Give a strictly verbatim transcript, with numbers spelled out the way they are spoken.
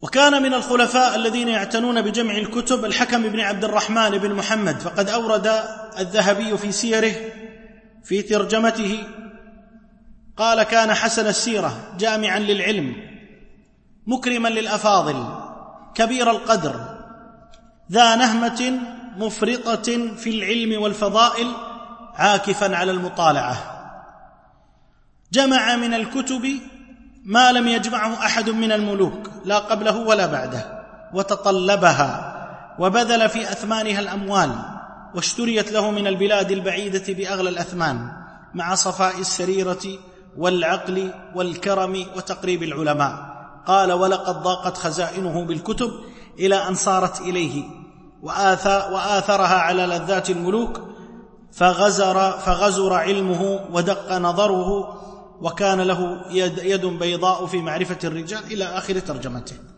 وكان من الخلفاء الذين يعتنون بجمع الكتب الحكم بن عبد الرحمن بن محمد، فقد أورد الذهبي في سيره في ترجمته قال: كان حسن السيرة جامعا للعلم مكرما للأفاضل كبير القدر ذا نهمة مفرطة في العلم والفضائل عاكفا على المطالعة، جمع من الكتب ما لم يجمعه أحد من الملوك لا قبله ولا بعده، وتطلبها وبذل في أثمانها الأموال، واشتريت له من البلاد البعيدة بأغلى الأثمان، مع صفاء السريرة والعقل والكرم وتقريب العلماء. قال: ولقد ضاقت خزائنه بالكتب إلى أن صارت إليه، وآثرها على لذات الملوك، فغزر, فغزر علمه ودق نظره، وكان له يد, يد بيضاء في معرفة الرجال، إلى آخر ترجمته.